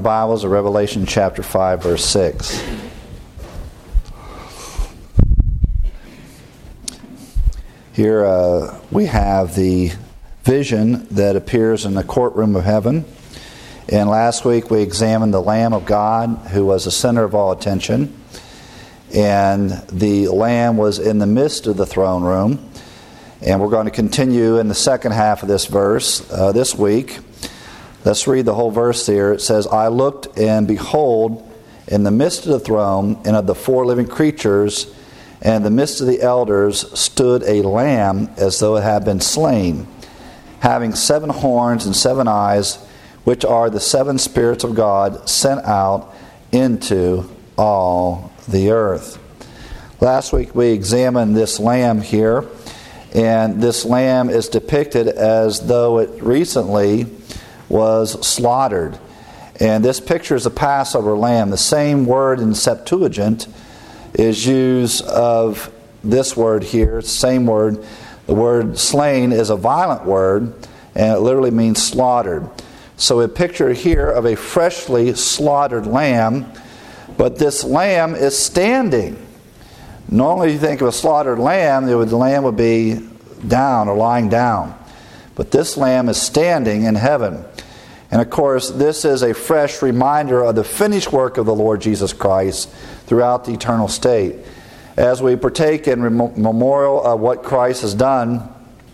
Bibles to Revelation chapter 5, verse 6. Here we have the vision that appears in the courtroom of heaven. And last week we examined the Lamb of God, who was the center of all attention. And the Lamb was in the midst of the throne room. And we're going to continue in the second half of this verse this week. Let's read the whole verse here. It says, I looked, and behold, in the midst of the throne and of the four living creatures, and in the midst of the elders stood a lamb as though it had been slain, having 7 horns and 7 eyes, which are the 7 spirits of God sent out into all the earth. Last week we examined this lamb here, and this lamb is depicted as though it recently was slaughtered. And this picture is a Passover lamb. The same word in Septuagint is used of this word here. It's the same word. The word slain is a violent word, and it literally means slaughtered. So a picture here of a freshly slaughtered lamb, but this lamb is standing. Normally you think of a slaughtered lamb, the lamb would be down or lying down. But this lamb is standing in heaven. And of course, this is a fresh reminder of the finished work of the Lord Jesus Christ throughout the eternal state. As we partake in memorial of what Christ has done,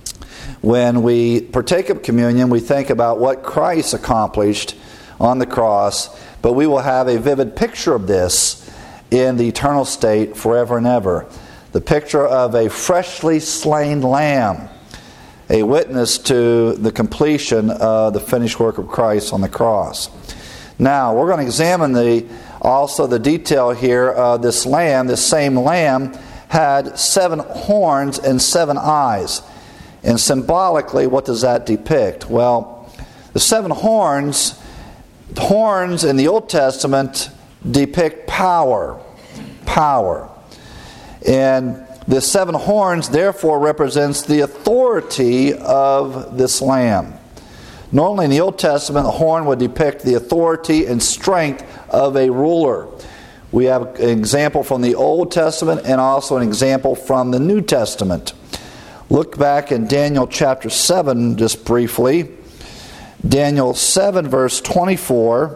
when we partake of communion, we think about what Christ accomplished on the cross, but we will have a vivid picture of this in the eternal state forever and ever. The picture of a freshly slain lamb, a witness to the completion of the finished work of Christ on the cross. Now, we're going to examine also the detail here of this lamb. This same lamb had 7 horns and 7 eyes. And symbolically, what does that depict? Well, the 7 horns in the Old Testament depict power. Power. And the 7 horns, therefore, represents the authority of this lamb. Normally in the Old Testament, the horn would depict the authority and strength of a ruler. We have an example from the Old Testament and also an example from the New Testament. Look back in Daniel chapter 7 just briefly. Daniel 7 verse 24.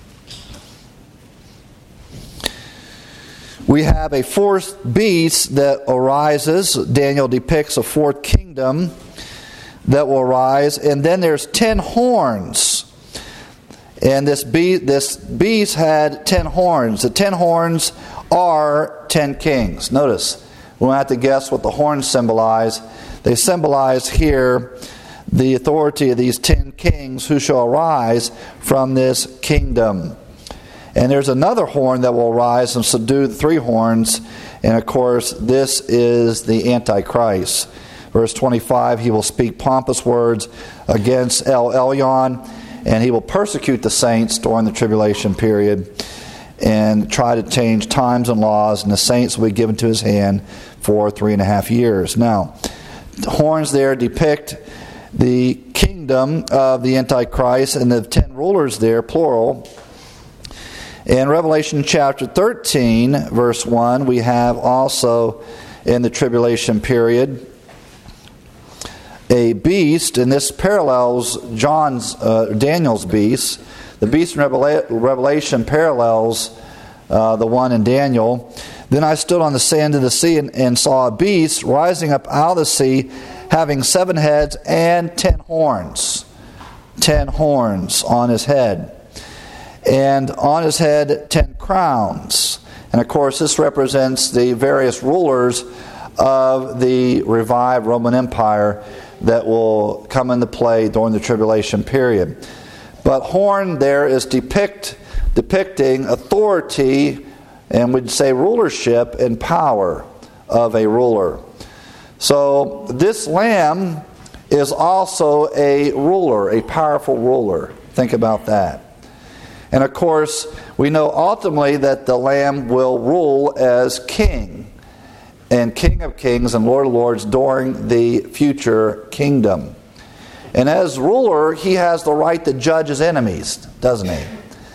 We have a 4th beast that arises. Daniel depicts a 4th kingdom that will arise. And then there's 10 horns. And this beast had 10 horns. The 10 horns are 10 kings. Notice, we don't have to guess what the horns symbolize. They symbolize here the authority of these 10 kings who shall arise from this kingdom. And there's another horn that will arise and subdue the 3 horns. And of course, this is the Antichrist. Verse 25, he will speak pompous words against El Elyon, and he will persecute the saints during the tribulation period and try to change times and laws, and the saints will be given to his hand for 3.5 years. Now, the horns there depict the kingdom of the Antichrist, and the 10 rulers there, plural. In Revelation chapter 13, verse 1, we have also in the tribulation period a beast, and this parallels Daniel's beast. The beast in Revelation parallels the one in Daniel. Then I stood on the sand of the sea and saw a beast rising up out of the sea, having 7 heads and 10 horns. 10 horns on his head. And on his head 10 crowns. And of course this represents the various rulers of the revived Roman Empire that will come into play during the tribulation period. But horn there is depicting authority, and we'd say rulership and power of a ruler. So this lamb is also a ruler, a powerful ruler. Think about that. And of course, we know ultimately that the Lamb will rule as King, and King of Kings and Lord of Lords during the future kingdom. And as ruler, he has the right to judge his enemies, doesn't he?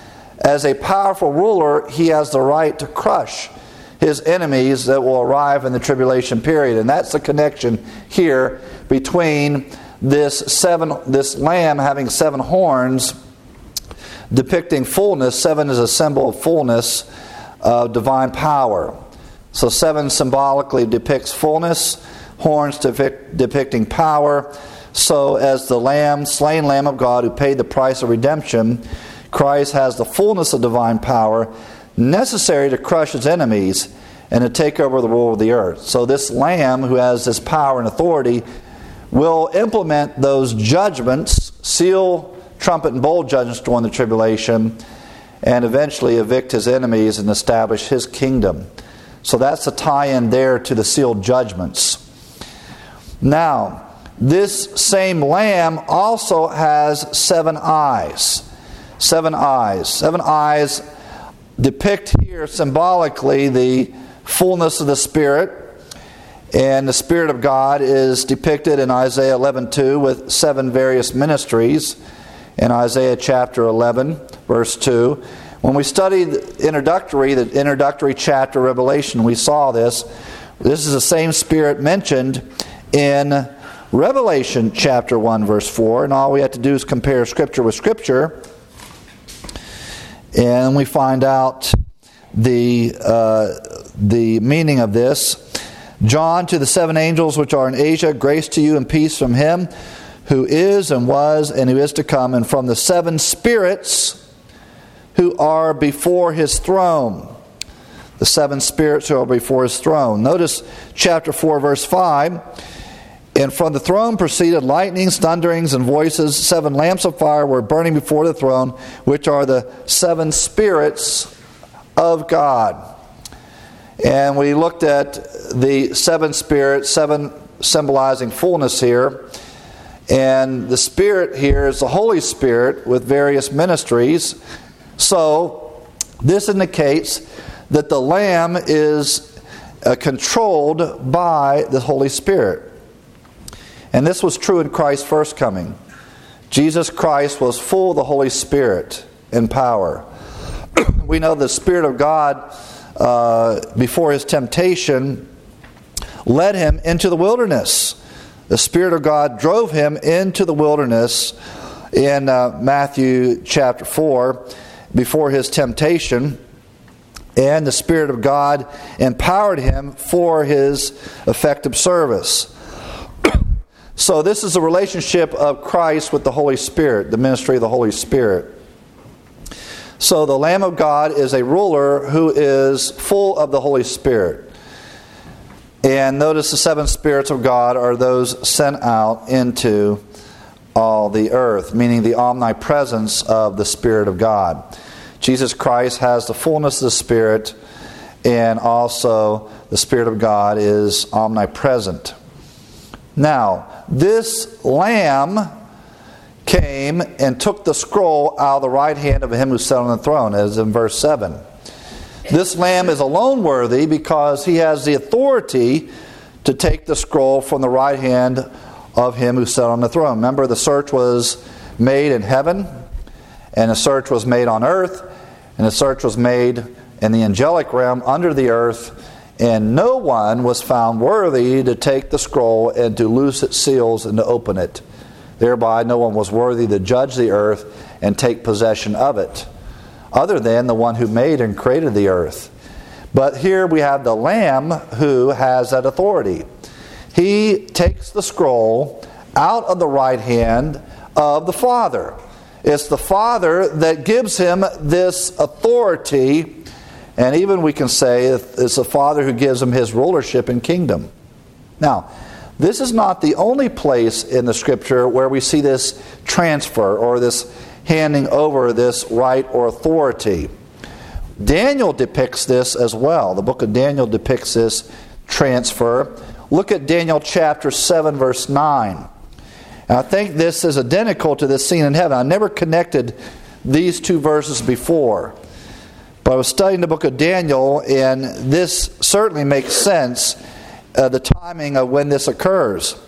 As a powerful ruler, he has the right to crush his enemies that will arrive in the tribulation period. And that's the connection here between this lamb having 7 horns, depicting fullness. 7 is a symbol of fullness of divine power. So 7 symbolically depicts fullness, horns depicting power. So as the lamb, slain Lamb of God who paid the price of redemption, Christ has the fullness of divine power necessary to crush his enemies and to take over the rule of the earth. So this lamb who has this power and authority will implement those judgments, seal, trumpet, and bowl judgments during the tribulation, and eventually evict his enemies and establish his kingdom. So that's a tie-in there to the sealed judgments. Now, this same lamb also has 7 eyes. 7 eyes. 7 eyes depict here symbolically the fullness of the Spirit. And the Spirit of God is depicted in Isaiah 11:2 with 7 various ministries. In Isaiah chapter 11, verse 2. When we studied the introductory chapter of Revelation, we saw this. This is the same Spirit mentioned in Revelation chapter 1, verse 4. And all we have to do is compare Scripture with Scripture. And we find out the meaning of this. John, to the 7 angels which are in Asia, grace to you and peace from him who is and was and who is to come, and from the 7 spirits who are before his throne. The 7 spirits who are before his throne. Notice chapter 4, verse 5. And from the throne proceeded lightnings, thunderings, and voices. 7 lamps of fire were burning before the throne, which are the 7 spirits of God. And we looked at the 7 spirits, 7 symbolizing fullness here. And the Spirit here is the Holy Spirit with various ministries. So this indicates that the Lamb is controlled by the Holy Spirit. And this was true in Christ's first coming. Jesus Christ was full of the Holy Spirit and power. We know the Spirit of God, before his temptation, led him into the wilderness. The Spirit of God drove him into the wilderness in Matthew chapter 4 before his temptation. And the Spirit of God empowered him for his effective service. So this is a relationship of Christ with the Holy Spirit, the ministry of the Holy Spirit. So the Lamb of God is a ruler who is full of the Holy Spirit. And notice the 7 spirits of God are those sent out into all the earth, meaning the omnipresence of the Spirit of God. Jesus Christ has the fullness of the Spirit, and also the Spirit of God is omnipresent. Now, this Lamb came and took the scroll out of the right hand of him who sat on the throne, as in verse 7. This Lamb is alone worthy because he has the authority to take the scroll from the right hand of him who sat on the throne. Remember, the search was made in heaven, and the search was made on earth, and the search was made in the angelic realm under the earth, and no one was found worthy to take the scroll and to loose its seals and to open it. Thereby no one was worthy to judge the earth and take possession of it, other than the one who made and created the earth. But here we have the Lamb who has that authority. He takes the scroll out of the right hand of the Father. It's the Father that gives him this authority, and even we can say it's the Father who gives him his rulership and kingdom. Now, this is not the only place in the Scripture where we see this transfer or this handing over this right or authority. Daniel depicts this as well. The book of Daniel depicts this transfer. Look at Daniel chapter 7, verse 9. And I think this is identical to this scene in heaven. I never connected these 2 verses before. But I was studying the book of Daniel, and this certainly makes sense, the timing of when this occurs.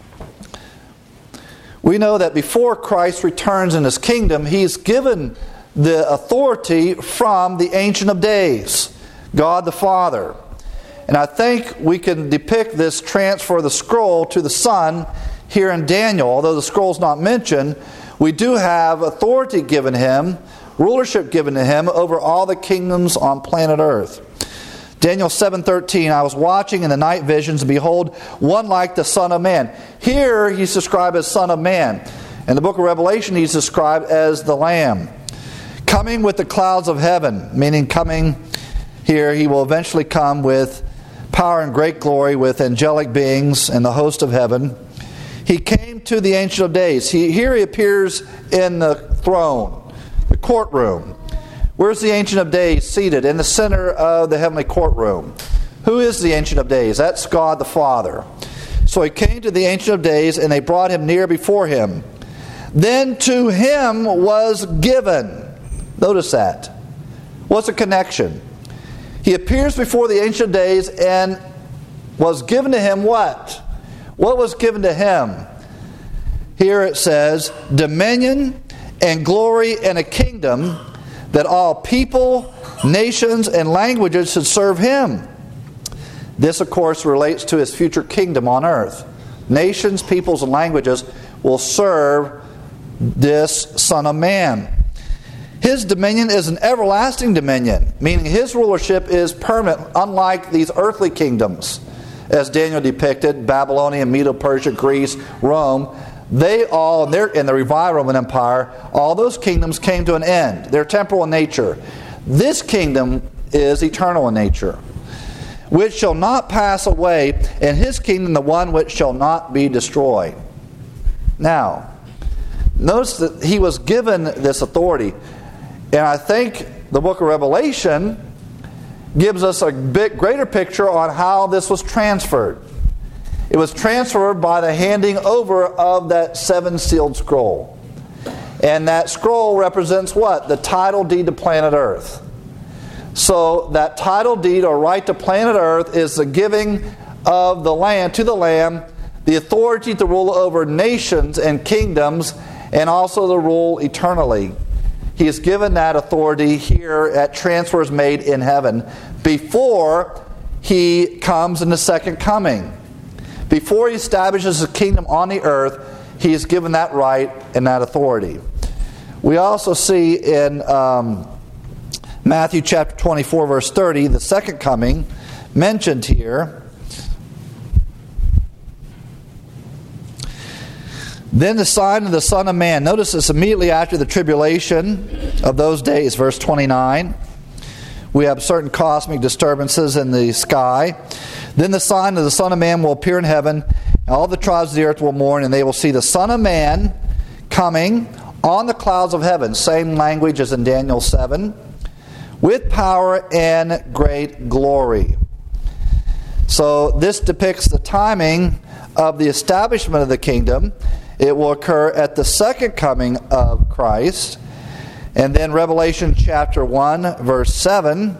We know that before Christ returns in his kingdom, he's given the authority from the Ancient of Days, God the Father. And I think we can depict this transfer of the scroll to the Son here in Daniel. Although the scroll is not mentioned, we do have authority given him, rulership given to him over all the kingdoms on planet Earth. Daniel 7:13, I was watching in the night visions, and behold, one like the Son of Man. Here he's described as Son of Man. In the book of Revelation, he's described as the Lamb. Coming with the clouds of heaven, meaning coming here, he will eventually come with power and great glory with angelic beings and the host of heaven. He came to the Ancient of Days. Here he appears in the throne, the courtroom. Where's the Ancient of Days seated? In the center of the heavenly courtroom. Who is the Ancient of Days? That's God the Father. So he came to the Ancient of Days, and they brought him near before him. Then to him was given. Notice that. What's the connection? He appears before the Ancient of Days and was given to him what? What was given to him? Here it says, dominion and glory and a kingdom, that all people, nations, and languages should serve him. This, of course, relates to his future kingdom on earth. Nations, peoples, and languages will serve this Son of Man. His dominion is an everlasting dominion, meaning his rulership is permanent, unlike these earthly kingdoms, as Daniel depicted, Babylonian, Medo-Persia, Greece, Rome. They all, in the revived Roman Empire, all those kingdoms came to an end. They're temporal in nature. This kingdom is eternal in nature, which shall not pass away, and his kingdom the one which shall not be destroyed. Now, notice that he was given this authority, and I think the book of Revelation gives us a bit greater picture on how this was transferred. It was transferred by the handing over of that seven-sealed scroll. And that scroll represents what? The title deed to planet Earth. So that title deed or right to planet Earth is the giving of the land to the Lamb, the authority to rule over nations and kingdoms, and also to rule eternally. He is given that authority here at transfers made in heaven before he comes in the second coming. Before he establishes his kingdom on the earth, he is given that right and that authority. We also see in Matthew chapter 24, verse 30, the second coming mentioned here. Then the sign of the Son of Man. Notice this immediately after the tribulation of those days, verse 29. We have certain cosmic disturbances in the sky. Then the sign of the Son of Man will appear in heaven, and all the tribes of the earth will mourn, and they will see the Son of Man coming on the clouds of heaven. Same language as in Daniel 7. With power and great glory. So this depicts the timing of the establishment of the kingdom. It will occur at the second coming of Christ. And then Revelation chapter 1, verse 7.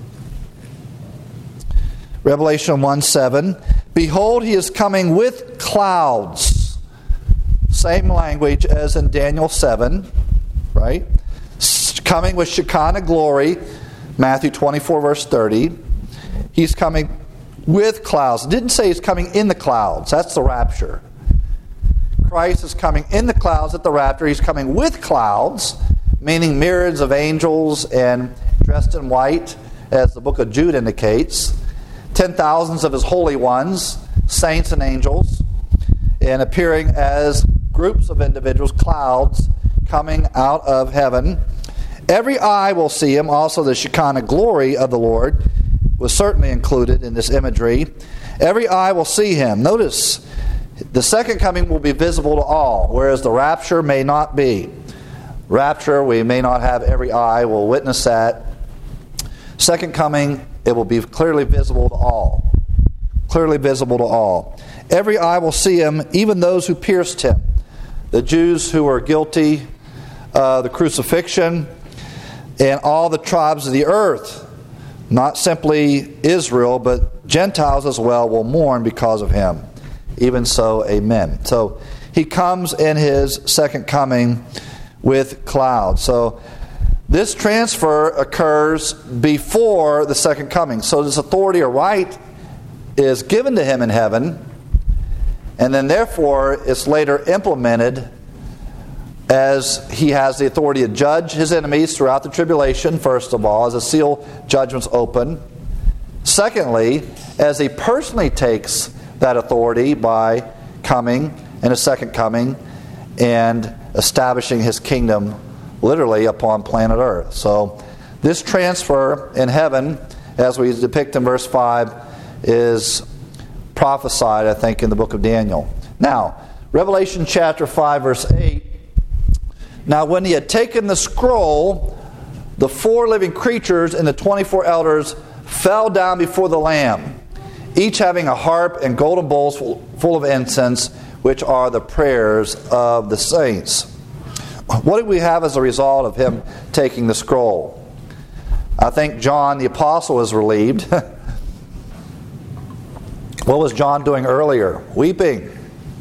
Revelation 1:7. Behold, he is coming with clouds. Same language as in Daniel 7, right? Coming with Shekinah glory. Matthew 24, verse 30. He's coming with clouds. It didn't say he's coming in the clouds. That's the rapture. Christ is coming in the clouds at the rapture. He's coming with clouds, meaning myriads of angels and dressed in white, as the book of Jude indicates. 10,000s of his holy ones, saints and angels, and appearing as groups of individuals, clouds, coming out of heaven. Every eye will see him. Also the Shekinah glory of the Lord was certainly included in this imagery. Every eye will see him. Notice, the second coming will be visible to all, whereas the rapture may not be. Rapture, we may not have every eye will witness that. Second coming, it will be clearly visible to all. Clearly visible to all. Every eye will see him, even those who pierced him. The Jews who were guilty of the crucifixion, and all the tribes of the earth, not simply Israel, but Gentiles as well, will mourn because of him. Even so, amen. So he comes in his second coming with clouds. So This transfer occurs before the second coming. So this authority or right is given to him in heaven, and then therefore it's later implemented as he has the authority to judge his enemies throughout the tribulation, first of all, as the seal judgment's open. Secondly, as he personally takes that authority by coming in a second coming and establishing his kingdom literally upon planet Earth. So this transfer in heaven, as we depict in verse 5, is prophesied, I think, in the book of Daniel. Now, Revelation chapter 5, verse 8. Now when he had taken the scroll, the 4 living creatures and the 24 elders fell down before the Lamb, each having a harp and golden bowls full of incense, which are the prayers of the saints. What do we have as a result of him taking the scroll? I think John the Apostle was relieved. What was John doing earlier? Weeping.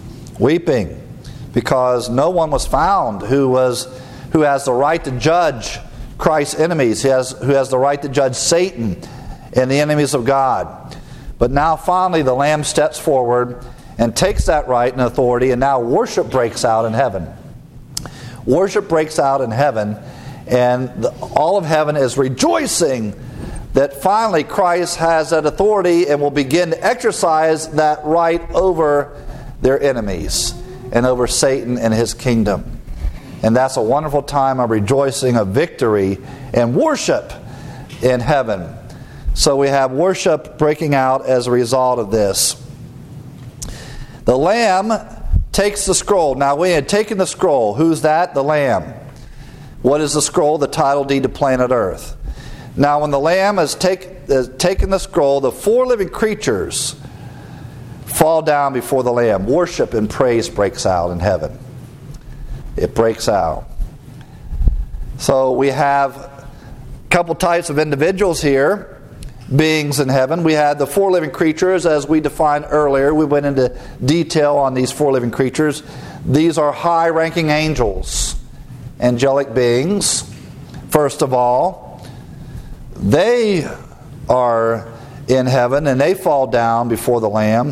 Because no one was found who has the right to judge Christ's enemies, who has the right to judge Satan and the enemies of God. But now finally the Lamb steps forward and takes that right and authority, and now worship breaks out in heaven. Worship breaks out in heaven, and all of heaven is rejoicing that finally Christ has that authority and will begin to exercise that right over their enemies and over Satan and his kingdom. And that's a wonderful time of rejoicing, of victory, and worship in heaven. So we have worship breaking out as a result of this. The Lamb takes the scroll. Now we had taken the scroll. Who's that? The Lamb. What is the scroll? The title deed to planet Earth. Now when the Lamb has taken the scroll, the 4 living creatures fall down before the Lamb. Worship and praise breaks out in heaven. It breaks out. So we have a couple types of individuals here, beings in heaven. We had the 4 living creatures as we defined earlier. We went into detail on these 4 living creatures. These are high-ranking angels, angelic beings. First of all, they are in heaven and they fall down before the Lamb.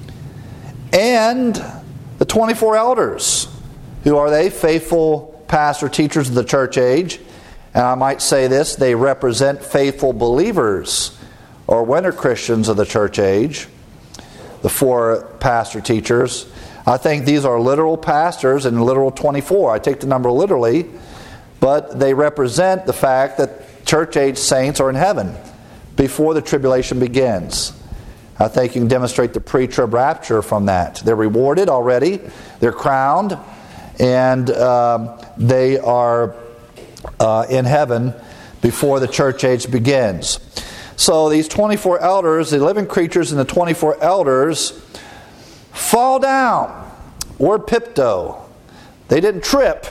And the 24 elders. Who are they? Faithful pastor teachers of the church age. And I might say this, they represent faithful believers or winter Christians of the church age. The 4 pastor teachers. I think these are literal pastors and literal 24. I take the number literally. But they represent the fact that church age saints are in heaven before the tribulation begins. I think you can demonstrate the pre-trib rapture from that. They're rewarded already. They're crowned. And they are in heaven before the church age begins. So these 24 elders, the living creatures and the 24 elders, fall down. Word pipto. They didn't trip.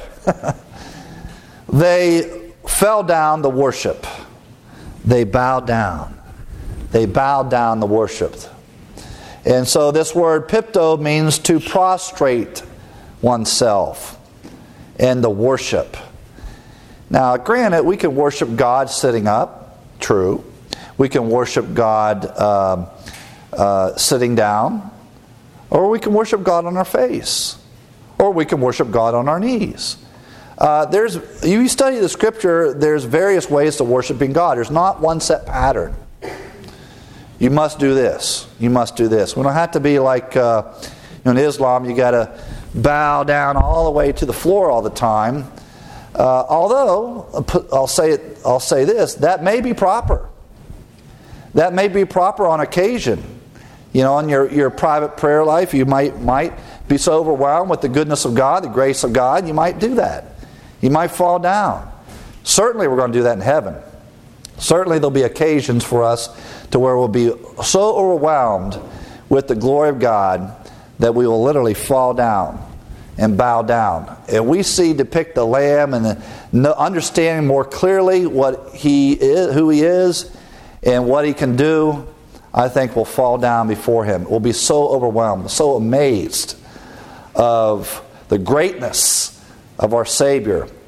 They fell down to worship. They bowed down. They bowed down to worship. And so this word pipto means to prostrate oneself and to worship. Now, granted, we can worship God sitting up. True. We can worship God sitting down. Or we can worship God on our face. Or we can worship God on our knees. You study the Scripture, there's various ways to worshiping God. There's not one set pattern. You must do this. You must do this. We don't have to be like in Islam, you got to bow down all the way to the floor all the time. Although I'll say this, that may be proper. That may be proper on occasion. You know, in your private prayer life, you might be so overwhelmed with the goodness of God, the grace of God, you might do that. You might fall down. Certainly we're going to do that in heaven. Certainly there'll be occasions for us to where we'll be so overwhelmed with the glory of God that we will literally fall down and bow down. And we see depict the Lamb and understanding more clearly what He is, who He is, and what He can do. I think we'll fall down before Him. We'll be so overwhelmed, so amazed of the greatness of our Savior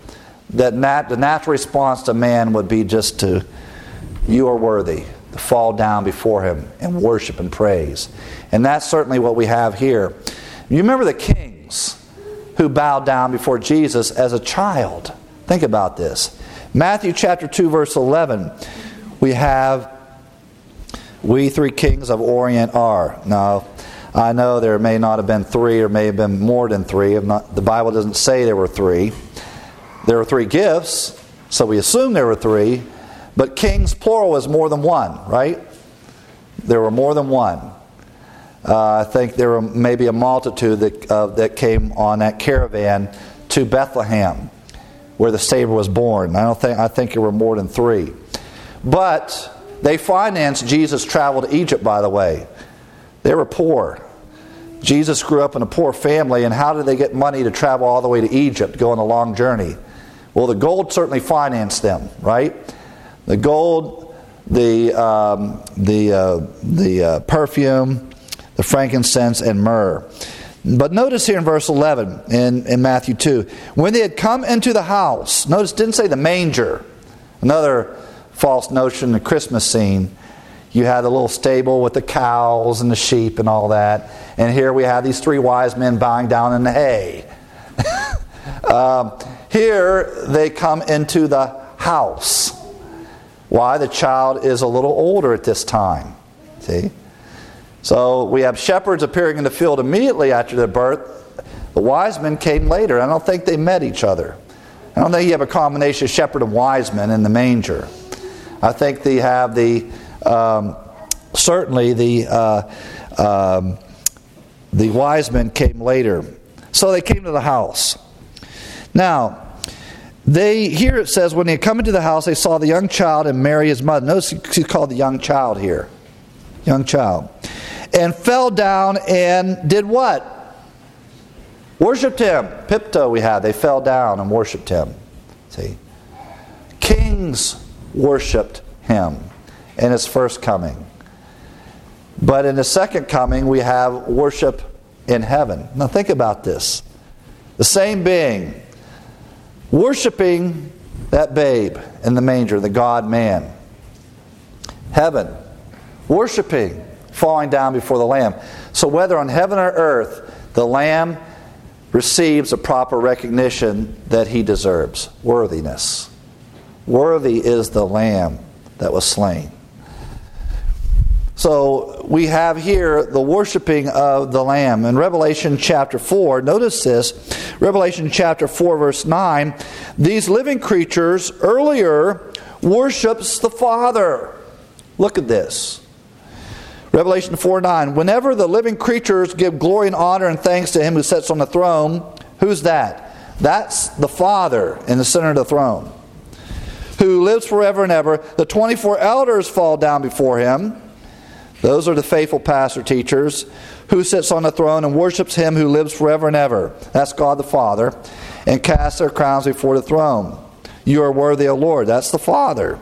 the natural response to man would be just to, you are worthy, to fall down before him and worship and praise. And that's certainly what we have here. You remember the kings who bowed down before Jesus as a child. Think about this. Matthew chapter 2 verse 11, we have, we three kings of Orient are. Now, I know there may not have been three, or may have been more than three. The Bible doesn't say there were three. There were three gifts, so we assume there were three. But kings, plural, is more than one, right? There were more than one. I think there were maybe a multitude that came on that caravan to Bethlehem, where the Savior was born. I think there were more than three. But they financed Jesus' travel to Egypt, by the way. They were poor. Jesus grew up in a poor family, and how did they get money to travel all the way to Egypt, go on a long journey? Well, the gold certainly financed them, right? The gold, the perfume, the frankincense, and myrrh. But notice here in verse 11 in Matthew 2, when they had come into the house, notice it didn't say the manger. Another false notion in the Christmas scene. You had the little stable with the cows and the sheep and all that. And here we have these three wise men bowing down in the hay. Here they come into the house. Why? The child is a little older at this time. See? So we have shepherds appearing in the field immediately after their birth. The wise men came later. I don't think they met each other. I don't think you have a combination of shepherd and wise men in the manger. I think they have certainly the wise men came later. So they came to the house. Now, here it says, when they had come into the house, they saw the young child and Mary his mother. Notice he's called the young child here. Young child. And fell down and did what? Worshipped him. Pipto we had. They fell down and worshipped him. See? Kings worshipped him in his first coming. But in the second coming, we have worship in heaven. Now think about this. The same being worshiping that babe in the manger, the God-man. Heaven. Worshiping, falling down before the Lamb. So whether on heaven or earth, the Lamb receives a proper recognition that he deserves. Worthiness. Worthy is the Lamb that was slain. So we have here the worshiping of the Lamb. In Revelation chapter 4, notice this, Revelation chapter 4 verse 9, these living creatures earlier worships the Father. Look at this. Revelation 4:9, whenever the living creatures give glory and honor and thanks to him who sits on the throne, who's that? That's the Father in the center of the throne, who lives forever and ever. The 24 elders fall down before him. Those are the faithful pastor teachers, who sits on the throne and worships him who lives forever and ever. That's God the Father. And cast their crowns before the throne. You are worthy, O Lord. That's the Father.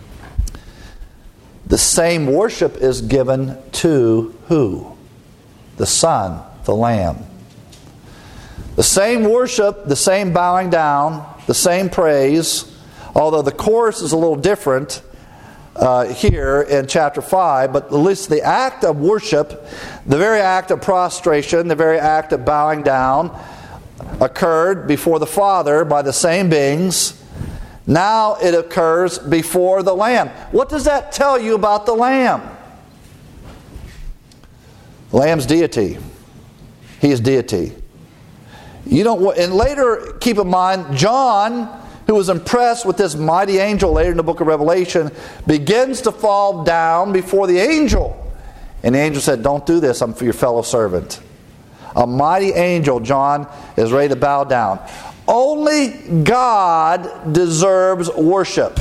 The same worship is given to who? The Son, the Lamb. The same worship, the same bowing down, the same praise, although the chorus is a little different here in chapter 5, but at least the act of worship, the very act of prostration, the very act of bowing down occurred before the Father by the same beings. Now it occurs before the Lamb. What does that tell you about the Lamb? The Lamb's deity. He is deity. And later, keep in mind, John, who was impressed with this mighty angel later in the book of Revelation, begins to fall down before the angel. And the angel said, don't do this, I'm for your fellow servant. A mighty angel, John, is ready to bow down. Only God deserves worship.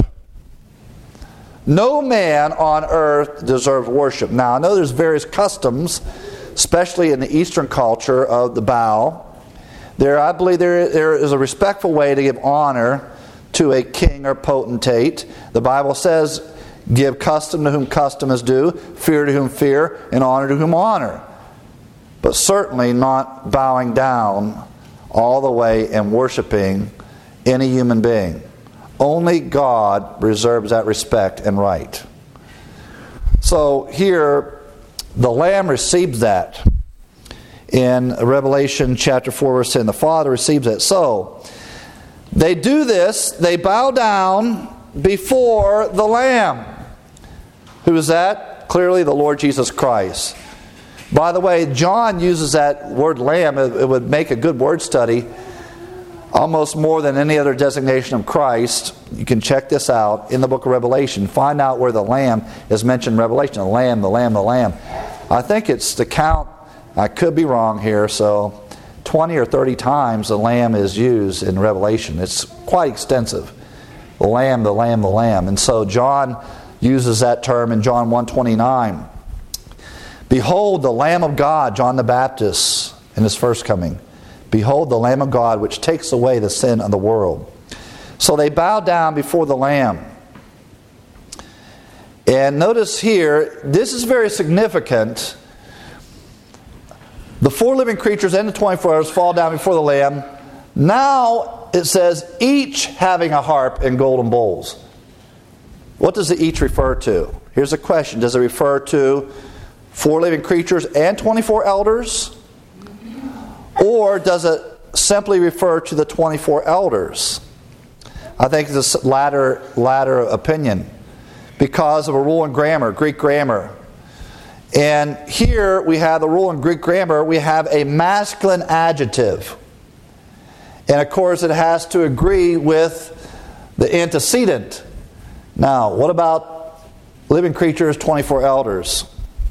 No man on earth deserves worship. Now, I know there's various customs, especially in the Eastern culture of the bow. I believe there is a respectful way to give honor to a king or potentate. The Bible says, give custom to whom custom is due, fear to whom fear, and honor to whom honor. But certainly not bowing down all the way and worshiping any human being. Only God reserves that respect and right. So here, the Lamb receives that. In Revelation chapter 4, verse 10, the Father receives it. So, they do this, they bow down before the Lamb. Who is that? Clearly the Lord Jesus Christ. By the way, John uses that word Lamb. It would make a good word study, almost more than any other designation of Christ. You can check this out in the book of Revelation. Find out where the Lamb is mentioned in Revelation. The Lamb, the Lamb, the Lamb. I think it's the count, I could be wrong here, so 20 or 30 times the Lamb is used in Revelation. It's quite extensive. The Lamb, the Lamb, the Lamb. And so John uses that term in John 1:29. Behold the Lamb of God, John the Baptist, in his first coming. Behold the Lamb of God, which takes away the sin of the world. So they bow down before the Lamb. And notice here, this is very significant. The 4 living creatures and the 24 elders fall down before the Lamb. Now it says, each having a harp and golden bowls. What does the each refer to? Here's a question. Does it refer to 4 living creatures and 24 elders? Or does it simply refer to the 24 elders? I think it's the latter opinion, because of a rule in grammar, Greek grammar. And here we have the rule in Greek grammar, we have a masculine adjective. And of course it has to agree with the antecedent. Now, what about living creatures, 24 elders?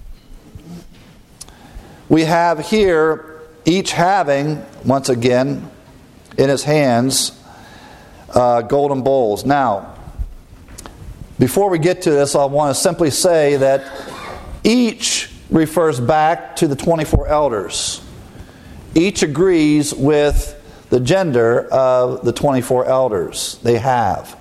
We have here each having, once again, in his hands, golden bowls. Now, before we get to this, I want to simply say that each refers back to the 24 elders. Each agrees with the gender of the 24 elders. They have.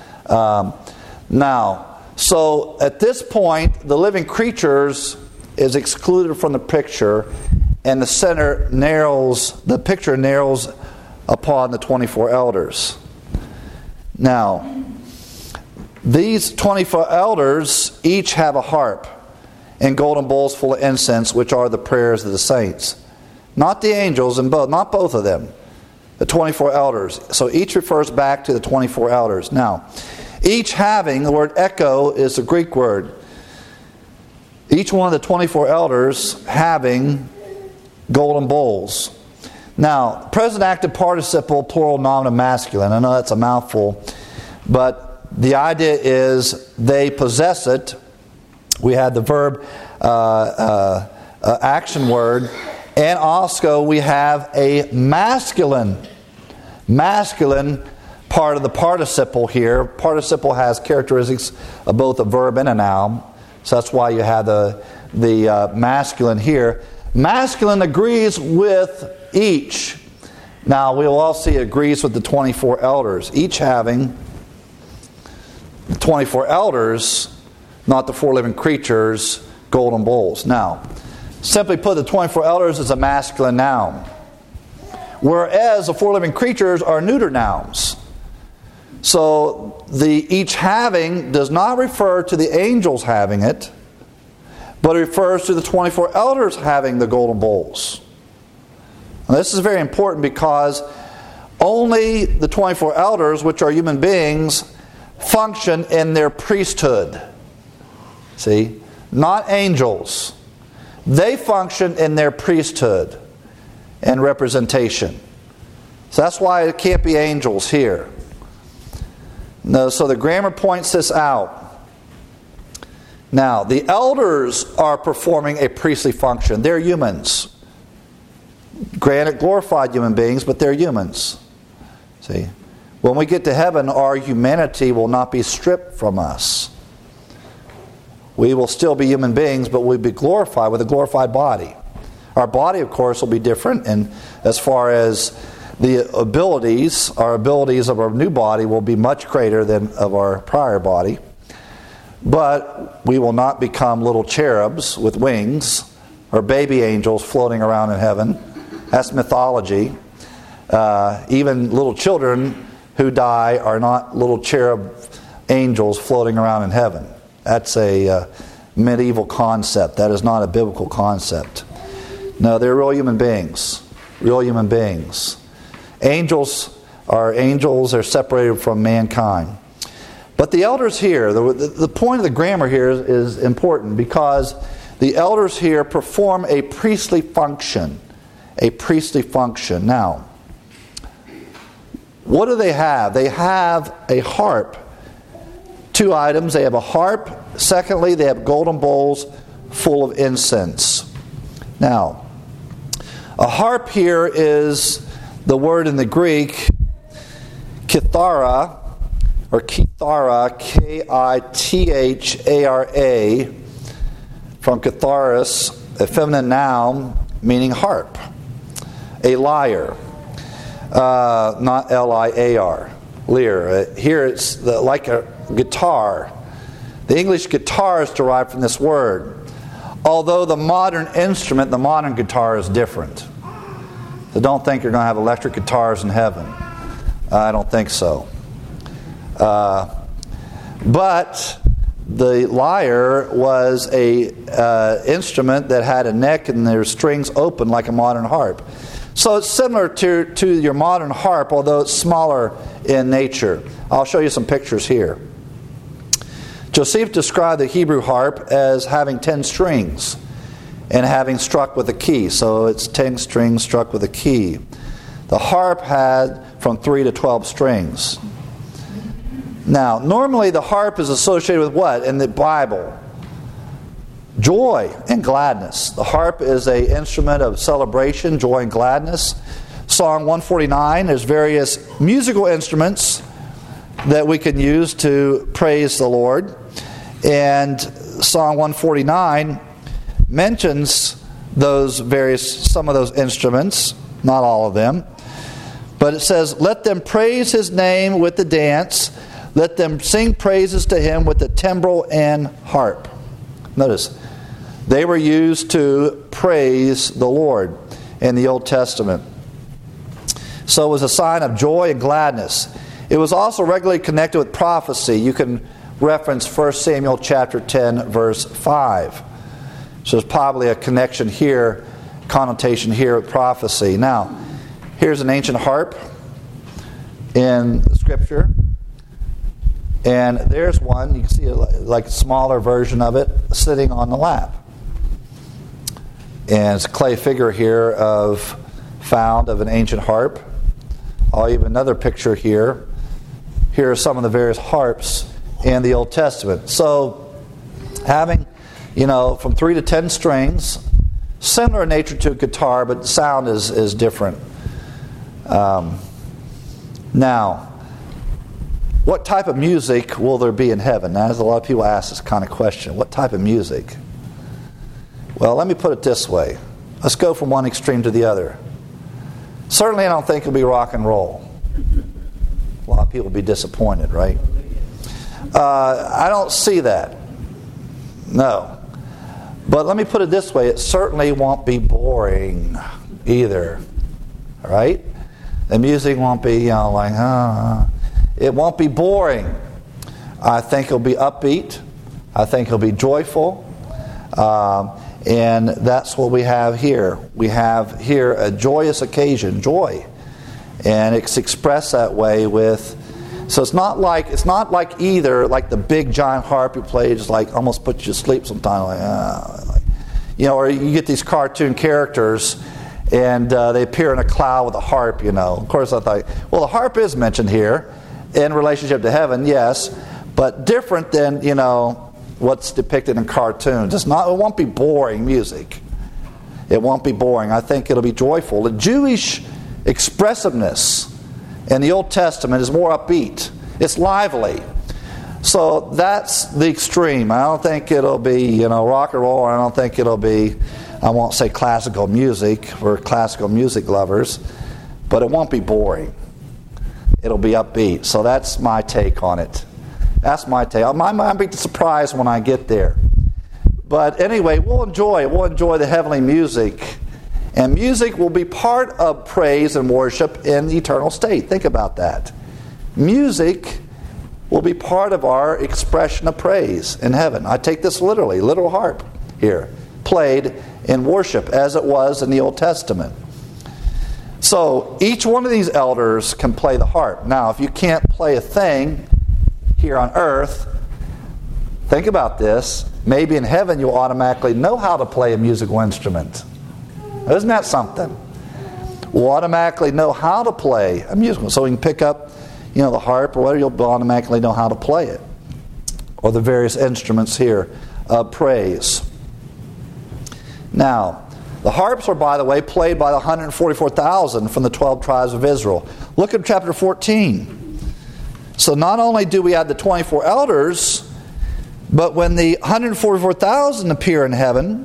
Now, so at this point, the living creatures is excluded from the picture, and the picture narrows upon the 24 elders. Now, these 24 elders each have a harp and golden bowls full of incense, which are the prayers of the saints. Not the angels, not both of them. The 24 elders. So each refers back to the 24 elders. Now, each having, the word echo is the Greek word. Each one of the 24 elders having golden bowls. Now, present active participle, plural nominative masculine. I know that's a mouthful, but the idea is they possess it. We had the verb action word, and also we have a masculine part of the participle here. Participle has characteristics of both a verb and a noun, so that's why you have the masculine here. Masculine agrees with each. Now we will all see it agrees with the 24 elders, each having the 24 elders, not the 4 living creatures, golden bowls. Now, simply put, the 24 elders is a masculine noun, whereas the 4 living creatures are neuter nouns. So the each having does not refer to the angels having it, but it refers to the 24 elders having the golden bowls. Now, this is very important because only the 24 elders, which are human beings, function in their priesthood. See? Not angels. They function in their priesthood and representation. So that's why it can't be angels here. No, so the grammar points this out. Now, the elders are performing a priestly function. They're humans. Granted, glorified human beings, but they're humans. See? When we get to heaven, our humanity will not be stripped from us. We will still be human beings, but we'll be glorified with a glorified body. Our body, of course, will be different, and as far as the abilities, our abilities of our new body will be much greater than of our prior body. But we will not become little cherubs with wings or baby angels floating around in heaven. That's mythology. Even little children who die are not little cherub angels floating around in heaven. That's a medieval concept. That is not a biblical concept. No, they're real human beings. Real human beings. Angels are angels. They're separated from mankind. But the elders here, the point of the grammar here is important because the elders here perform a priestly function. A priestly function. Now, what do they have? They have a harp. Two items. They have a harp. Secondly, they have golden bowls full of incense. Now, a harp here is the word in the Greek, kithara, or kithara, K-I-T-H-A-R-A, from kitharis, a feminine noun meaning harp. A lyre, not L-I-A-R, lyre. Here it's like a guitar. The English guitar is derived from this word. Although the modern instrument, the modern guitar is different. So don't think you're going to have electric guitars in heaven. I don't think so. But the lyre was a instrument that had a neck and their strings open like a modern harp. So it's similar to your modern harp, although it's smaller in nature. I'll show you some pictures here. Josephus described the Hebrew harp as having 10 strings and having struck with a key. So it's 10 strings struck with a key. The harp had from 3 to 12 strings. Now, normally the harp is associated with what in the Bible? Joy and gladness. The harp is an instrument of celebration, joy and gladness. Psalm 149, there's various musical instruments that we can use to praise the Lord. And Psalm 149 mentions some of those instruments, not all of them. But it says, let them praise his name with the dance. Let them sing praises to him with the timbrel and harp. Notice, they were used to praise the Lord in the Old Testament. So it was a sign of joy and gladness. It was also regularly connected with prophecy. You can reference 1 Samuel chapter 10, verse 5. So there's probably a connection here, connotation here with prophecy. Now, here's an ancient harp in the Scripture. And there's one, you can see like a smaller version of it sitting on the lap. And it's a clay figure here found of an ancient harp. I'll even another picture here. Here are some of the various harps in the Old Testament. So having, from 3 to 10 strings, similar in nature to a guitar, but the sound is different. Now, what type of music will there be in heaven? Now, there's a lot of people ask this kind of question. What type of music? Well, let me put it this way. Let's go from one extreme to the other. Certainly, I don't think it'll be rock and roll. A lot of people will be disappointed, right? I don't see that. No. But let me put it this way. It certainly won't be boring either. All right? The music won't be, It won't be boring. I think it'll be upbeat. I think it'll be joyful. And that's what we have here. We have here a joyous occasion, joy. And it's expressed that way with... So it's not like either like the big giant harp you play, just like almost puts you to sleep sometimes. Or you get these cartoon characters and they appear in a cloud with a harp, Of course I thought, well, the harp is mentioned here in relationship to heaven, yes, but different than, what's depicted in cartoons. It won't be boring music. It won't be boring. I think it'll be joyful. The Jewish expressiveness in the Old Testament is more upbeat. It's lively. So that's the extreme. I don't think it'll be, rock and roll, or I don't think it'll be, I won't say classical music for classical music lovers, but it won't be boring. It'll be upbeat. So that's my take on it. That's my take. I might be surprised when I get there. But anyway, we'll enjoy it. We'll enjoy the heavenly music. And music will be part of praise and worship in the eternal state. Think about that. music will be part of our expression of praise in heaven. I take this literally, literal harp here, played in worship as it was in the Old Testament. So each one of these elders can play the harp. Now, if you can't play a thing here on earth, think about this. Maybe in heaven you'll automatically know how to play a musical instrument. Isn't that something? We'll automatically know how to play a musical. So we can pick up, the harp or whatever, you'll automatically know how to play it. Or the various instruments here of praise. Now, the harps are, by the way, played by the 144,000 from the 12 tribes of Israel. Look at chapter 14. So not only do we have the 24 elders, but when the 144,000 appear in heaven,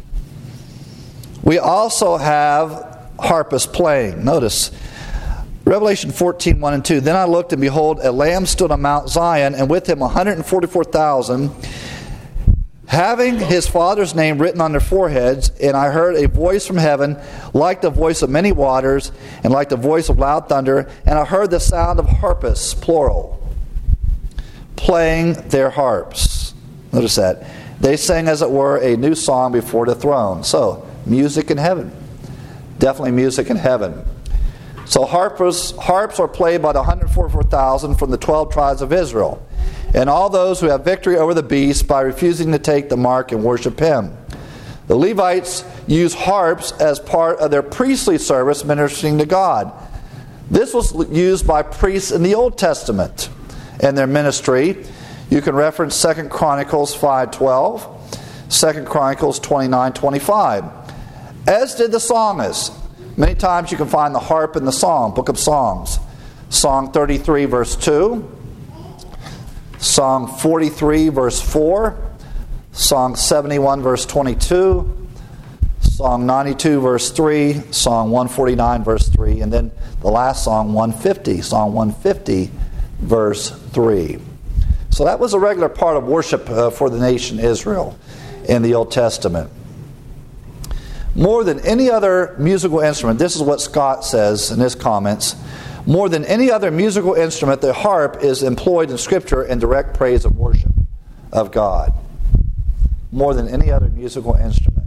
we also have harpists playing. Notice, Revelation 14, 1 and 2. Then I looked, and behold, a Lamb stood on Mount Zion, and with him 144,000, having his Father's name written on their foreheads. And I heard a voice from heaven, like the voice of many waters, and like the voice of loud thunder. And I heard the sound of harpists, plural, playing their harps. Notice that. They sang, as it were, a new song before the throne. So, music in heaven. Definitely music in heaven. So harps are played by the 144,000 from the 12 tribes of Israel, and all those who have victory over the beast by refusing to take the mark and worship him. The Levites use harps as part of their priestly service ministering to God. This was used by priests in the Old Testament in their ministry. You can reference 2 Chronicles 5:12, 2 Chronicles 29:25. As did the psalmists. Many times you can find the harp in the Psalm, Book of Psalms. Psalm 33 verse 2, Psalm 43 verse 4, Psalm 71 verse 22, Psalm 92 verse 3, Psalm 149 verse 3, and then the last Psalm 150, Psalm 150 verse 3. So that was a regular part of worship for the nation Israel in the Old Testament. More than any other musical instrument, this is what Scott says in his comments, more than any other musical instrument, the harp is employed in Scripture in direct praise of worship of God. More than any other musical instrument.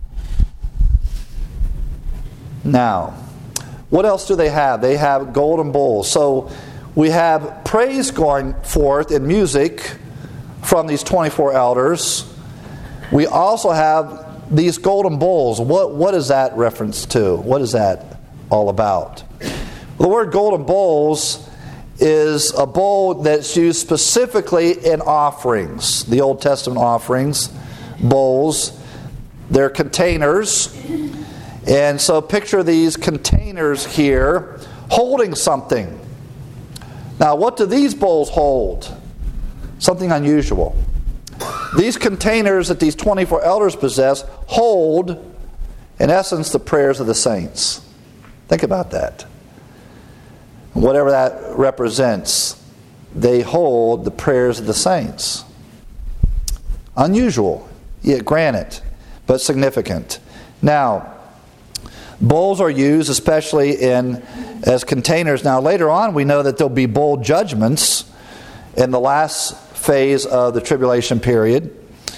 Now, what else do they have? They have golden bowls. So we have praise going forth in music from these 24 elders. We also have these golden bowls. What is that reference to? What is that all about? The word golden bowls is a bowl that's used specifically in offerings. The Old Testament offerings, bowls, they're containers. And so picture these containers here holding something. Now, what do these bowls hold? Something unusual. These containers that these 24 elders possess hold, in essence, the prayers of the saints. Think about that. Whatever that represents, they hold the prayers of the saints. Unusual, yet granted, but significant. Now, bowls are used especially as containers. Now, later on, we know that there'll be bowl judgments in the last phase of the tribulation period.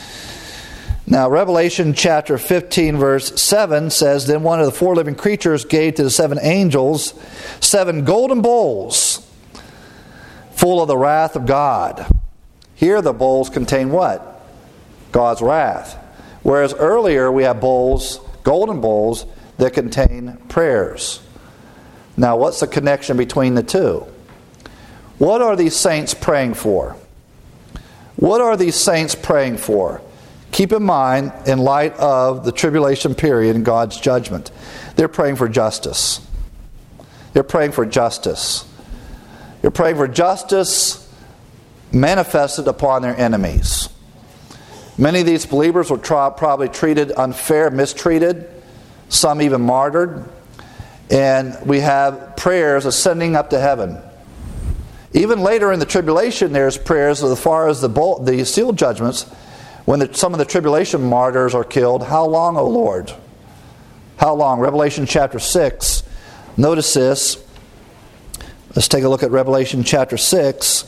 Now, Revelation chapter 15 verse 7 says, Then one of the four living creatures gave to the seven angels 7 golden bowls full of the wrath of God. Here the bowls contain what? God's wrath. Whereas earlier we have bowls, golden bowls, that contain prayers. Now, what's the connection between the two? What are these saints praying for? What are these saints praying for? Keep in mind, in light of the tribulation period and God's judgment, they're praying for justice. They're praying for justice. They're praying for justice manifested upon their enemies. Many of these believers were probably treated unfair, mistreated, some even martyred. And we have prayers ascending up to heaven. Even later in the tribulation, there's prayers as far as the seal judgments. When some of the tribulation martyrs are killed, how long, O Lord? How long? Revelation chapter 6. Notice this. Let's take a look at Revelation chapter 6,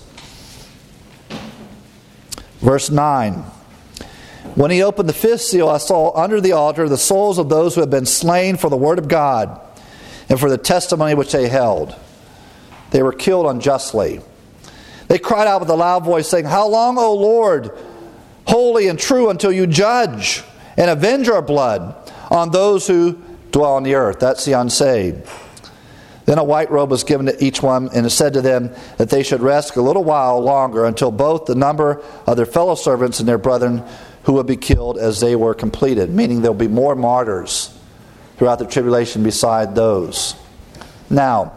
verse 9. When he opened the fifth seal, I saw under the altar the souls of those who had been slain for the word of God and for the testimony which they held. They were killed unjustly. They cried out with a loud voice, saying, How long, O Lord, holy and true, until you judge and avenge our blood on those who dwell on the earth? That's the unsaved. Then a white robe was given to each one, and it said to them that they should rest a little while longer until both the number of their fellow servants and their brethren who would be killed as they were completed. Meaning there will be more martyrs throughout the tribulation beside those. Now,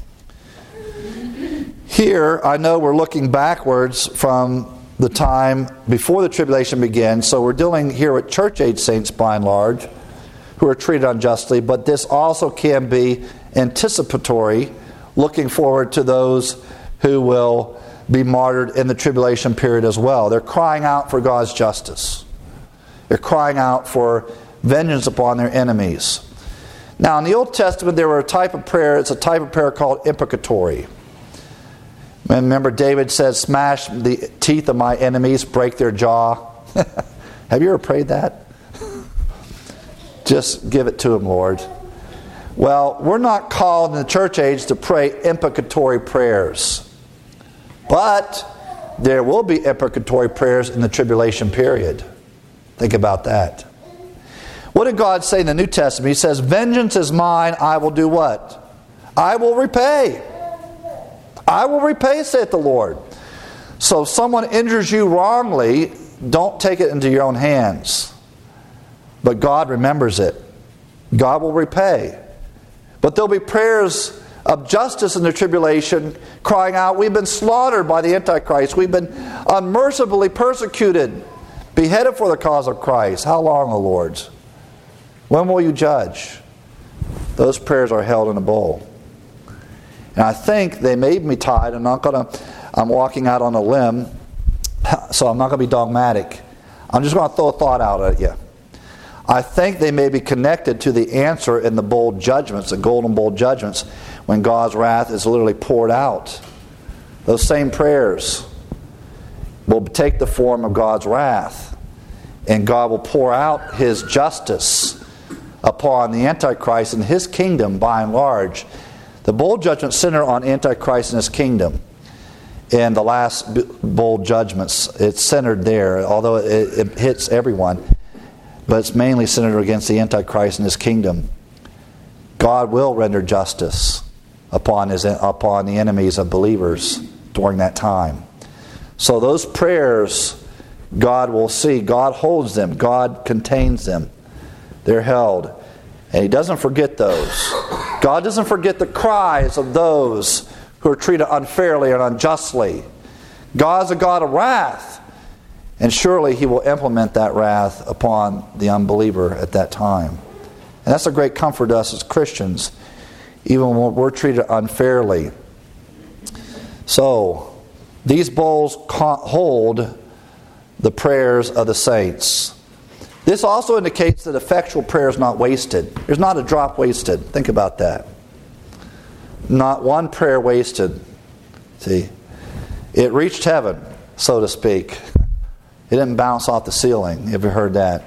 here I know we're looking backwards from the time before the tribulation began, so we're dealing here with church-age saints by and large who are treated unjustly, but this also can be anticipatory, looking forward to those who will be martyred in the tribulation period as well. They're crying out for God's justice. They're crying out for vengeance upon their enemies. Now, in the Old Testament, there were a type of prayer. It's a type of prayer called imprecatory. Remember, David says, "Smash the teeth of my enemies, break their jaw." Have you ever prayed that? Just give it to him, Lord. Well, we're not called in the church age to pray imprecatory prayers. But there will be imprecatory prayers in the tribulation period. Think about that. What did God say in the New Testament? He says, "Vengeance is mine, I will do what? I will repay. I will repay, saith the Lord." So if someone injures you wrongly, don't take it into your own hands. But God remembers it. God will repay. But there'll be prayers of justice in the tribulation, crying out, "We've been slaughtered by the Antichrist. We've been unmercifully persecuted, beheaded for the cause of Christ. How long, O Lord? When will you judge?" Those prayers are held in a bowl. And I think they made me tied. I'm walking out on a limb, so I'm not going to be dogmatic. I'm just going to throw a thought out at you. I think they may be connected to the answer in the bowl judgments, the golden bowl judgments, when God's wrath is literally poured out. Those same prayers will take the form of God's wrath, and God will pour out His justice upon the Antichrist and his kingdom by and large. The bowl judgments center on Antichrist and his kingdom. And the last bowl judgments, it's centered there, although it hits everyone. But it's mainly centered against the Antichrist and his kingdom. God will render justice upon the enemies of believers during that time. So those prayers, God will see. God holds them. God contains them. They're held. And He doesn't forget those. God doesn't forget the cries of those who are treated unfairly and unjustly. God's a God of wrath. And surely He will implement that wrath upon the unbeliever at that time. And that's a great comfort to us as Christians, even when we're treated unfairly. So, these bowls hold the prayers of the saints. This also indicates that effectual prayer is not wasted. There's not a drop wasted. Think about that. Not one prayer wasted. See? It reached heaven, so to speak. It didn't bounce off the ceiling. Have you heard that?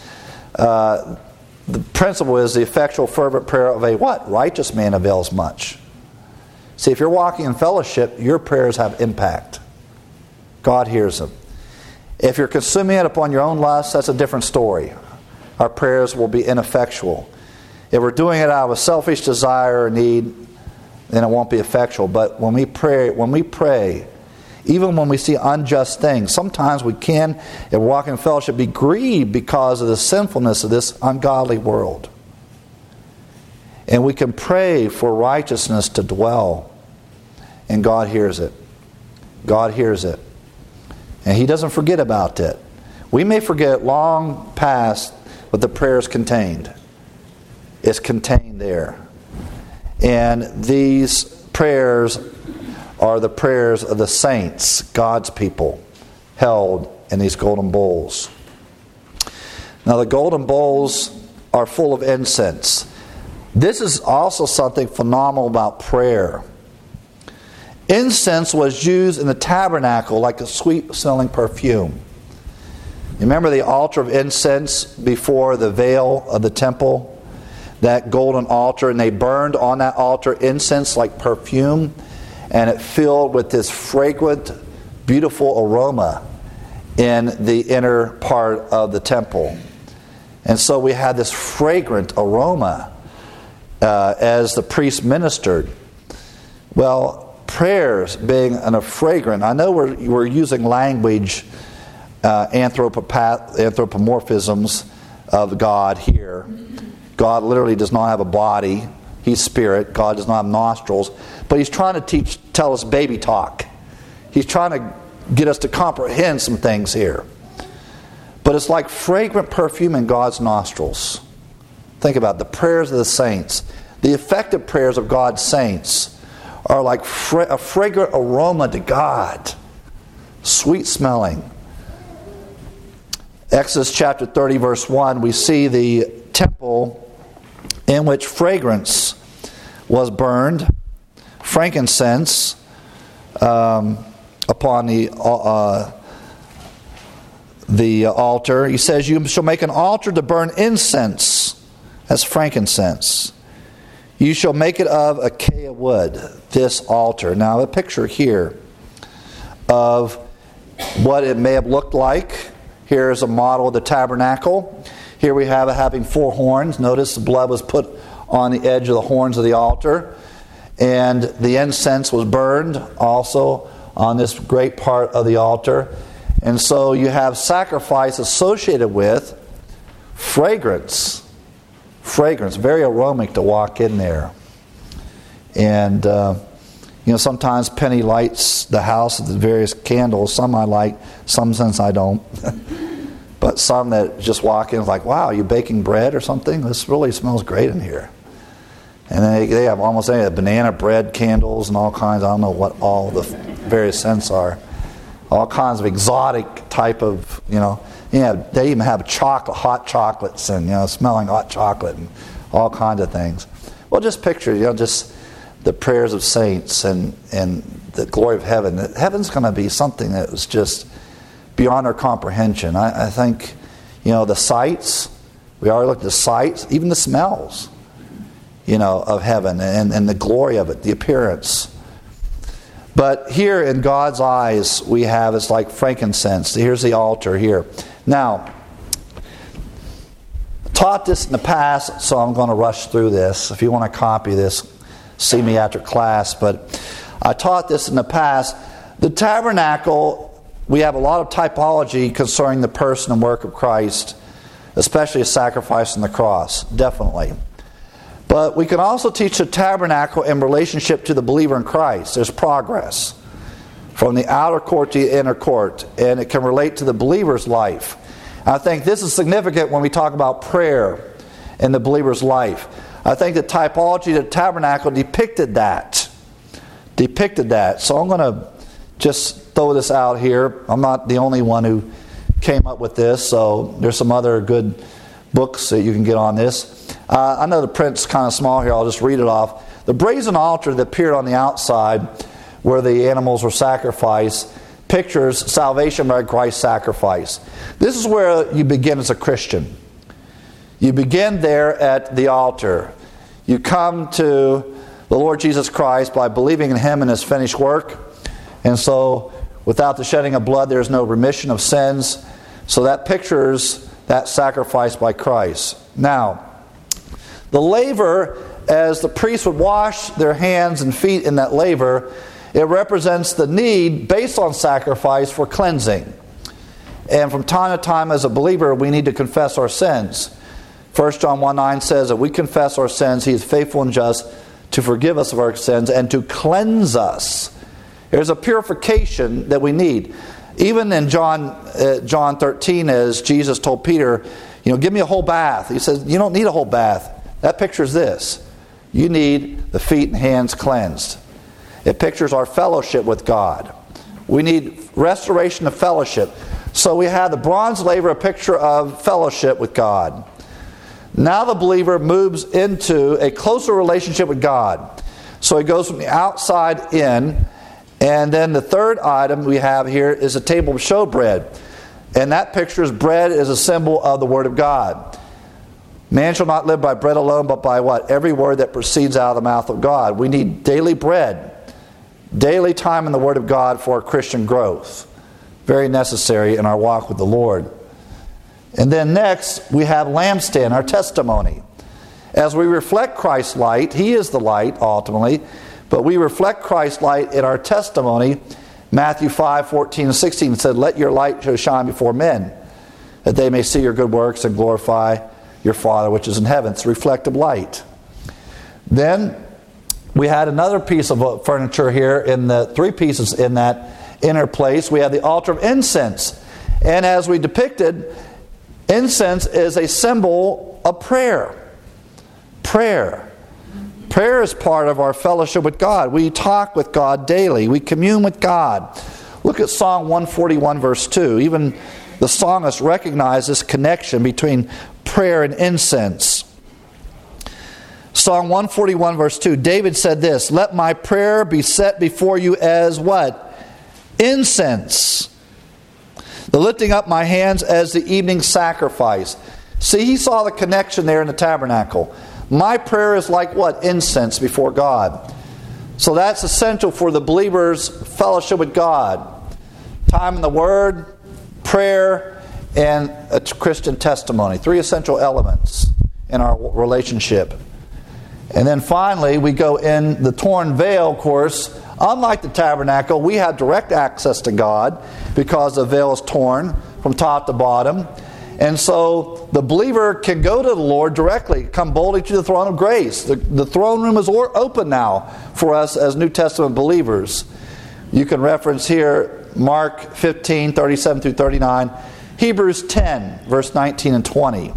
The principle is the effectual fervent prayer of a what? Righteous man avails much. See, if you're walking in fellowship, your prayers have impact. God hears them. If you're consuming it upon your own lust, that's a different story. Our prayers will be ineffectual. If we're doing it out of a selfish desire or need, then it won't be effectual. But when we pray, even when we see unjust things, sometimes we can, if we're walking in fellowship, be grieved because of the sinfulness of this ungodly world. And we can pray for righteousness to dwell. And God hears it. God hears it. And He doesn't forget about it. We may forget long past what the prayer is contained. It's contained there. And these prayers are the prayers of the saints, God's people, held in these golden bowls. Now the golden bowls are full of incense. This is also something phenomenal about prayer. Incense was used in the tabernacle like a sweet-smelling perfume. You remember the altar of incense before the veil of the temple? That golden altar, and they burned on that altar incense like perfume, and it filled with this fragrant, beautiful aroma in the inner part of the temple. And so we had this fragrant aroma as the priest ministered. Well, prayers being a fragrant, I know we're using language, anthropomorphisms of God here. God literally does not have a body. He's spirit. God does not have nostrils. But He's trying to tell us baby talk. He's trying to get us to comprehend some things here. But it's like fragrant perfume in God's nostrils. Think about it. The prayers of the saints. The effective prayers of God's saints are like a fragrant aroma to God. Sweet smelling. Exodus chapter 30 verse 1, we see the temple in which fragrance was burned, frankincense upon the altar. He says, you shall make an altar to burn incense. That's frankincense. You shall make it of acacia wood, this altar. Now a picture here of what it may have looked like. Here's a model of the tabernacle. Here we have it having 4 horns. Notice the blood was put on the edge of the horns of the altar. And the incense was burned also on this great part of the altar. And so you have sacrifice associated with fragrance. Fragrance, very aromatic to walk in there. And, sometimes Penny lights the house with the various candles. Some I like, some since I don't. But some that just walk in like, wow, you baking bread or something? This really smells great in here. And they have almost any of the banana bread candles and all kinds. I don't know what all the various scents are. All kinds of exotic type of, they even have hot chocolates and, smelling hot chocolate and all kinds of things. Well, just picture, just the prayers of saints and the glory of heaven. Heaven's going to be something that was just beyond our comprehension. I think, the sights, we already looked at the sights, even the smells, of heaven and the glory of it, the appearance. But here in God's eyes, we have, it's like frankincense. Here's the altar here. Now, I taught this in the past, so I'm going to rush through this. If you want to copy this, see me after class. But I taught this in the past. The tabernacle, we have a lot of typology concerning the person and work of Christ, especially His sacrifice on the cross, definitely. But we can also teach the tabernacle in relationship to the believer in Christ. There's progress from the outer court to the inner court, and it can relate to the believer's life. I think this is significant when we talk about prayer in the believer's life. I think the typology of the tabernacle depicted that. So I'm going to just throw this out here. I'm not the only one who came up with this, so there's some other good books that you can get on this. I know the print's kind of small here. I'll just read it off. The brazen altar that appeared on the outside where the animals were sacrificed pictures salvation by Christ's sacrifice. This is where you begin as a Christian. You begin there at the altar. You come to the Lord Jesus Christ by believing in Him and His finished work. And so, without the shedding of blood, there is no remission of sins. So that pictures that sacrifice by Christ. Now, the laver, as the priests would wash their hands and feet in that laver, it represents the need, based on sacrifice, for cleansing. And from time to time, as a believer, we need to confess our sins. 1 John 1:9 says that we confess our sins, He is faithful and just to forgive us of our sins and to cleanse us. There's a purification that we need. Even in John 13, as Jesus told Peter, give me a whole bath. He says, you don't need a whole bath. That pictures this. You need the feet and hands cleansed. It pictures our fellowship with God. We need restoration of fellowship. So we have the bronze laver, a picture of fellowship with God. Now the believer moves into a closer relationship with God. So he goes from the outside in, And then the third item we have here is a table of showbread. And that picture is bread is a symbol of the Word of God. Man shall not live by bread alone, but by what? Every word that proceeds out of the mouth of God. We need daily bread, daily time in the Word of God for our Christian growth. Very necessary in our walk with the Lord. And then next, we have lampstand, our testimony. As we reflect Christ's light, He is the light ultimately, but we reflect Christ's light in our testimony. Matthew 5:14 and 16 said, "Let your light so shine before men, that they may see your good works and glorify your Father which is in heaven." It's reflective light. Then we had another piece of furniture here in the three pieces in that inner place. We have the altar of incense. And as we depicted, incense is a symbol of prayer. Prayer. Prayer is part of our fellowship with God. We talk with God daily. We commune with God. Look at Psalm 141 verse 2. Even the psalmist recognized this connection between prayer and incense. Psalm 141 verse 2. David said this, "Let my prayer be set before you as" what? Incense. "The lifting up my hands as the evening sacrifice." See, he saw the connection there in the tabernacle. My prayer is like what? Incense before God. So that's essential for the believer's fellowship with God. Time in the Word, prayer, and a Christian testimony. Three essential elements in our relationship. And then finally, we go in the torn veil, of course. Unlike the tabernacle, we have direct access to God because the veil is torn from top to bottom. And so the believer can go to the Lord directly, come boldly to the throne of grace. The throne room is open now for us as New Testament believers. You can reference here Mark 15, 37 through 39, Hebrews 10, verse 19 and 20.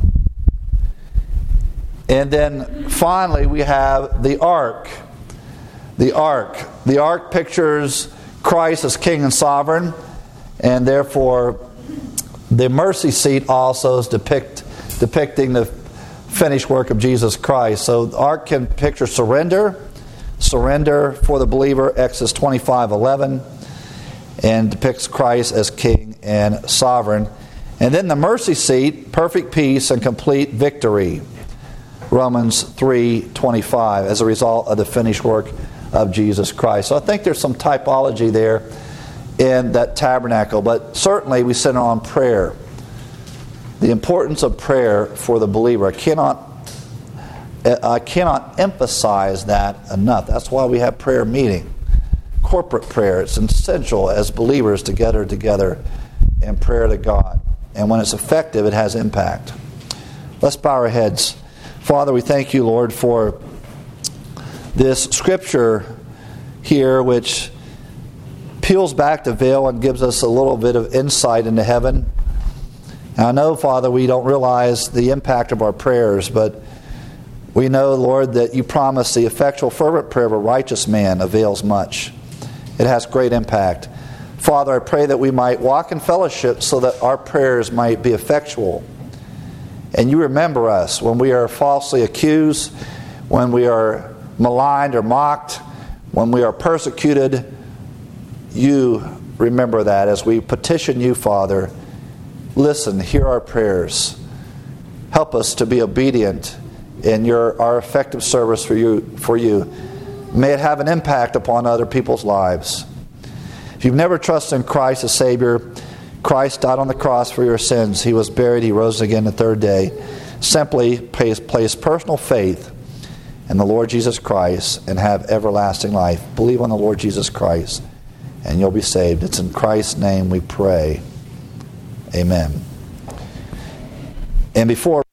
And then finally we have the ark. The ark. The ark pictures Christ as King and Sovereign, and therefore the mercy seat also is depicting the finished work of Jesus Christ. So the ark can picture surrender for the believer, Exodus 25:11, and depicts Christ as King and Sovereign. And then the mercy seat, perfect peace and complete victory, Romans 3:25, as a result of the finished work of Jesus Christ. So I think there's some typology there in that tabernacle, but certainly we center on prayer. The importance of prayer for the believer. I cannot emphasize that enough. That's why we have prayer meeting, corporate prayer. It's essential as believers to gather together in prayer to God. And when it's effective, it has impact. Let's bow our heads. Father, we thank you, Lord, for this scripture here, which peels back the veil and gives us a little bit of insight into heaven. Now, I know, Father, we don't realize the impact of our prayers, but we know, Lord, that you promise the effectual fervent prayer of a righteous man avails much. It has great impact. Father, I pray that we might walk in fellowship so that our prayers might be effectual. And you remember us when we are falsely accused, when we are maligned or mocked, when we are persecuted. You remember that as we petition you, Father. Listen, hear our prayers. Help us to be obedient in our effective service for you. May it have an impact upon other people's lives. If you've never trusted in Christ as Savior, Christ died on the cross for your sins. He was buried. He rose again the third day. Simply place personal faith in the Lord Jesus Christ and have everlasting life. Believe on the Lord Jesus Christ and you'll be saved. It's in Christ's name we pray. Amen. And before